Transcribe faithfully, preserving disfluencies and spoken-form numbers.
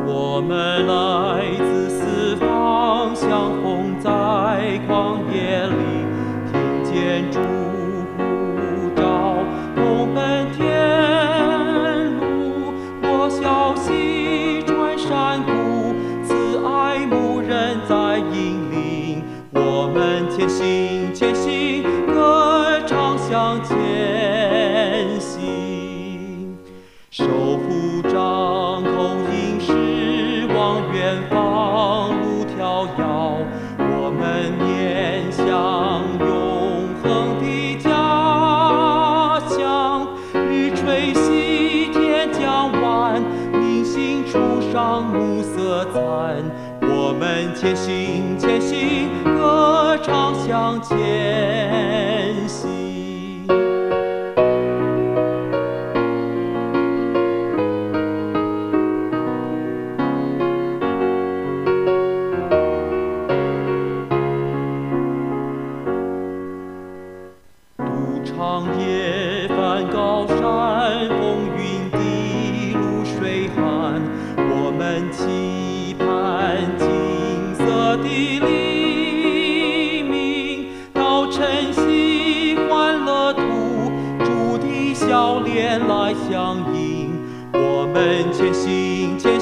我们来自四方，相逢在旷野里，听见主呼召，同奔天路。我消息传山谷，慈爱牧人在引领。我们前行，前行，歌唱向前行。手扶杖，口音是往远方路迢遥。我们面向永恒的家乡，日垂西，天将晚，明星初上，暮色残。我们前行，前行，歌唱向前行。长夜翻高山，风云的露水寒。我们期盼金色的黎明，到晨曦欢乐途，主的笑脸来相迎。我们前行，前